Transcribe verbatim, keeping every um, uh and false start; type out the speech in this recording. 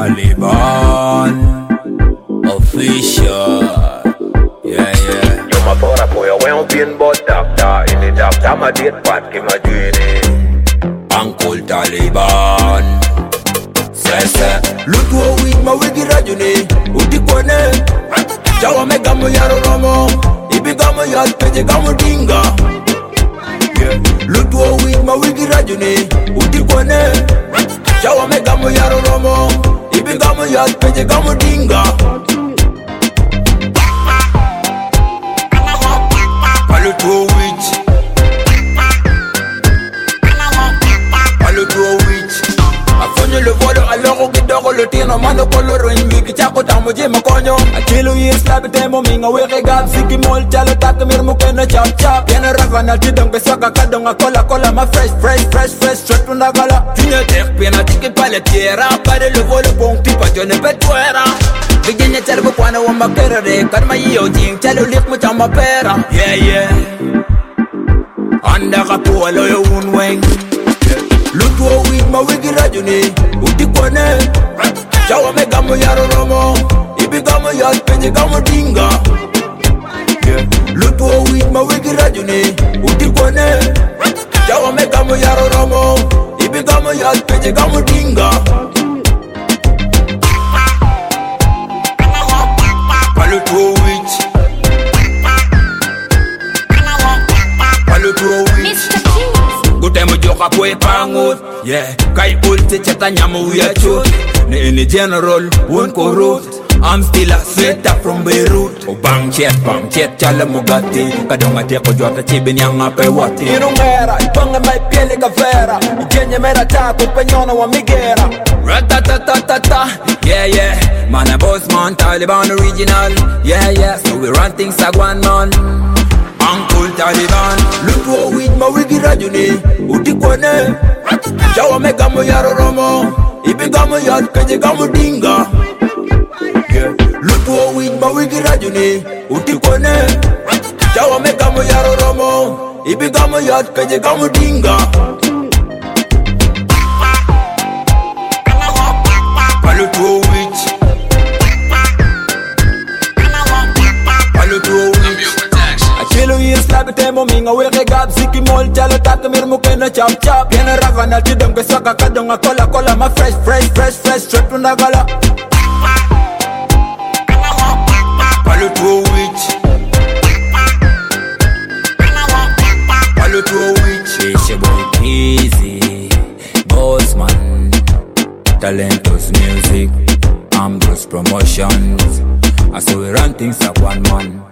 Taliban official. Yeah, yeah. You my for a boy, I won't be in but doctor. In the doctor, my date part, give my dream. Uncle Taliban. Say, say. Look how we my wiggy rajuni. Uti kone. Jawa me gamu yaro romo. Ibi gamu yal peje gamu dinga. Look how we my wiggy rajuni. Uti kone. Jawa me gamu yaro romo. Ibi gamu yal peje gamu dinga. Palu to witch. Palu to witch. Afonyo le volo aloro kidoko le tino mano koloro ingi kichako tamo je makonyo. Akilu years labi temo minga weke gab siki mol chalo taka mir mukena chap chap. Kena ravana tidong pesaka kadonga kola kola ma fresh fresh fresh fresh straight from the gala. Tiene tek pena ticket pale tierra pare le volo pong tipa jone petuera. Begin terbo kwana wa makerere karma yo jing chalo lik mo chama pera. Yeah yeah. Anda kapo lo yo unweng. Look how we my wiggy rajuni. Uti kone. Jawa me gamu yaro romo. Ibi gamu yal peje gamu dinga. Look how we my wiggy rajuni. Uti kone. Jawa me gamu yaro romo. Ibi gamu yal peje gamu dinga. Palu to witch. Palu to witch. Gutemo joka kwe pangut. Yeah, kai ulti chata nyamu ya chut. Ni ini general, one korut. I'm still a sweater from Beirut. O bang chet, bang chet, chala mugati. Kadonga teko jota chibi nyanga pe wati. Inungera, iponga mai piele kavera. Ikenye mera taku penyona wa migera. Ratatatatata, yeah yeah. Man a boss man, Taliban original. Yeah yeah, so we run things like one man. Uncle Taliban. Look how we my wiggy rajuni. Uti kone. Jawa me gamu yaro romo. Ibi gamu yal peje gamu dinga. Look how we my wiggy rajuni. Uti kone. Jawa me gamu yaro romo. Ibi gamu yal peje gamu dinga. Palu to witch. Palu to witch. Akilu years labi temo minga weke gab siki mol chalo taka mir mukena chap chap. Yena ravana tidong pesaka kadonga kola kola ma fresh fresh fresh fresh straight from the gala. Palu to witch. Palu to witch. It's your boy Easy Bossman. Talentos music, Ambrose Promotions. I saw we run things like one man.